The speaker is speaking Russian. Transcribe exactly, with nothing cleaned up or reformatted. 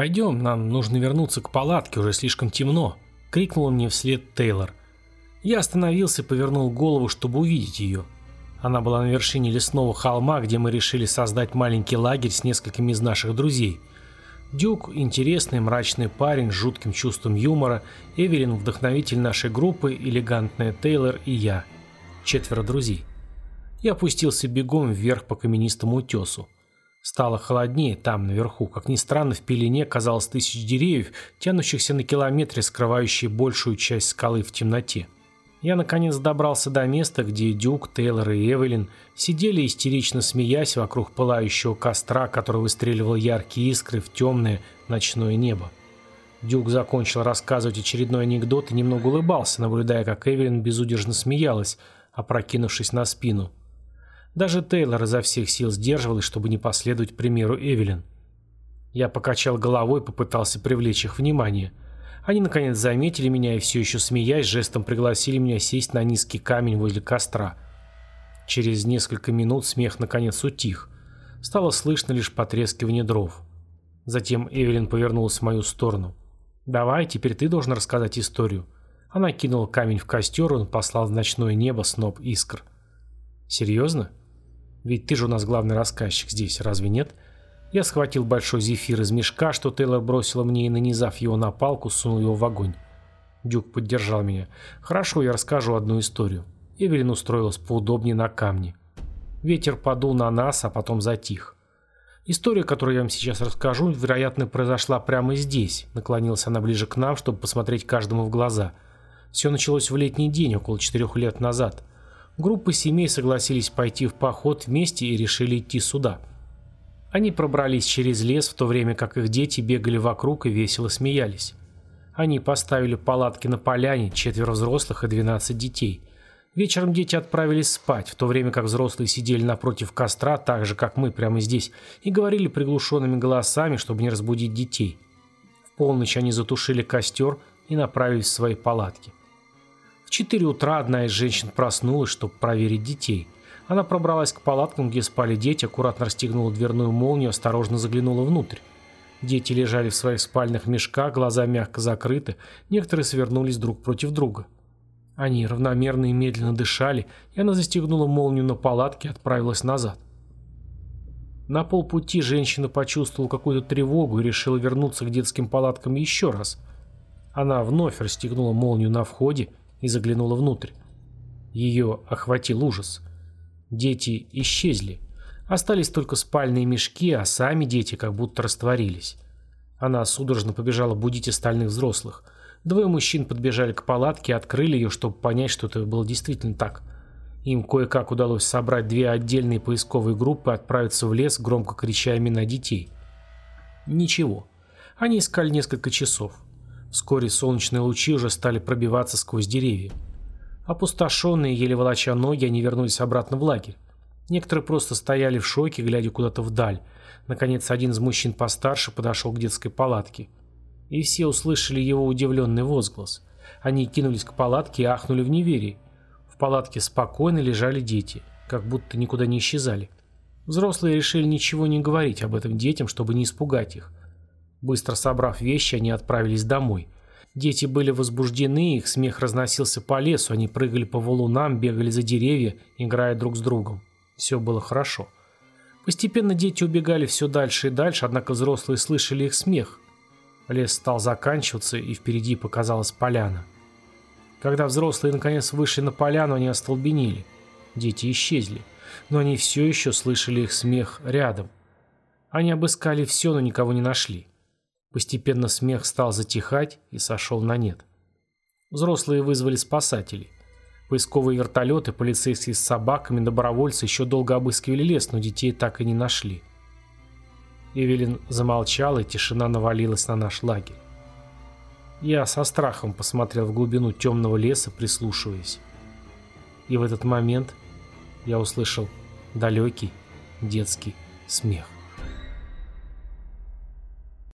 «Пойдем, нам нужно вернуться к палатке, уже слишком темно», — крикнула мне вслед Тейлор. Я остановился и повернул голову, чтобы увидеть ее. Она была на вершине лесного холма, где мы решили создать маленький лагерь с несколькими из наших друзей. Дюк – интересный, мрачный парень с жутким чувством юмора, Эвелин – вдохновитель нашей группы, элегантная Тейлор и я. Четверо друзей. Я опустился бегом вверх по каменистому утесу. Стало холоднее там, наверху. Как ни странно, в пелене казалось тысяч деревьев, тянущихся на километры, скрывающие большую часть скалы в темноте. Я наконец добрался до места, где Дюк, Тейлор и Эвелин сидели, истерично смеясь вокруг пылающего костра, который выстреливал яркие искры в темное ночное небо. Дюк закончил рассказывать очередной анекдот и немного улыбался, наблюдая, как Эвелин безудержно смеялась, опрокинувшись на спину. Даже Тейлор изо всех сил сдерживалась, чтобы не последовать примеру Эвелин. Я покачал головой и попытался привлечь их внимание. Они наконец заметили меня и, все еще смеясь, жестом пригласили меня сесть на низкий камень возле костра. Через несколько минут смех наконец утих. Стало слышно лишь потрескивание дров. Затем Эвелин повернулась в мою сторону. «Давай, теперь ты должен рассказать историю». Она кинула камень в костер, и он послал в ночное небо сноп искр. «Серьезно? Ведь ты же у нас главный рассказчик здесь, разве нет?» Я схватил большой зефир из мешка, что Тейлор бросила мне, и, нанизав его на палку, сунул его в огонь. Дюк поддержал меня. «Хорошо, я расскажу одну историю». Эвелин устроилась поудобнее на камне. Ветер подул на нас, а потом затих. История, которую я вам сейчас расскажу, вероятно, произошла прямо здесь. Наклонилась она ближе к нам, чтобы посмотреть каждому в глаза. Все началось в летний день, около четырех лет назад. Группы семей согласились пойти в поход вместе и решили идти сюда. Они пробрались через лес, в то время как их дети бегали вокруг и весело смеялись. Они поставили палатки на поляне, четверо взрослых и двенадцать детей. Вечером дети отправились спать, в то время как взрослые сидели напротив костра, так же, как мы прямо здесь, и говорили приглушенными голосами, чтобы не разбудить детей. В полночь они затушили костер и направились в свои палатки. В четыре утра одна из женщин проснулась, чтобы проверить детей. Она пробралась к палаткам, где спали дети, аккуратно расстегнула дверную молнию, осторожно заглянула внутрь. Дети лежали в своих спальных мешках, глаза мягко закрыты, некоторые свернулись друг против друга. Они равномерно и медленно дышали, и она застегнула молнию на палатке и отправилась назад. На полпути женщина почувствовала какую-то тревогу и решила вернуться к детским палаткам еще раз. Она вновь расстегнула молнию на входе и заглянула внутрь. Ее охватил ужас. Дети исчезли. Остались только спальные мешки, а сами дети как будто растворились. Она судорожно побежала будить остальных взрослых. Двое мужчин подбежали к палатке и открыли ее, чтобы понять, что это было действительно так. Им кое-как удалось собрать две отдельные поисковые группы и отправиться в лес, громко крича имена детей. Ничего. Они искали несколько часов. Вскоре солнечные лучи уже стали пробиваться сквозь деревья. Опустошенные, еле волоча ноги, они вернулись обратно в лагерь. Некоторые просто стояли в шоке, глядя куда-то вдаль. Наконец, один из мужчин постарше подошел к детской палатке. И все услышали его удивленный возглас. Они кинулись к палатке и ахнули в неверии. В палатке спокойно лежали дети, как будто никуда не исчезали. Взрослые решили ничего не говорить об этом детям, чтобы не испугать их. Быстро собрав вещи, они отправились домой. Дети были возбуждены, их смех разносился по лесу, они прыгали по валунам, бегали за деревья, играя друг с другом. Все было хорошо. Постепенно дети убегали все дальше и дальше, однако взрослые слышали их смех. Лес стал заканчиваться, и впереди показалась поляна. Когда взрослые наконец вышли на поляну, они остолбенели. Дети исчезли, но они все еще слышали их смех рядом. Они обыскали все, но никого не нашли. Постепенно смех стал затихать и сошел на нет. Взрослые вызвали спасателей. Поисковые вертолеты, полицейские с собаками, добровольцы еще долго обыскивали лес, но детей так и не нашли. Эвелин замолчала, и тишина навалилась на наш лагерь. Я со страхом посмотрел в глубину темного леса, прислушиваясь. И в этот момент я услышал далекий детский смех.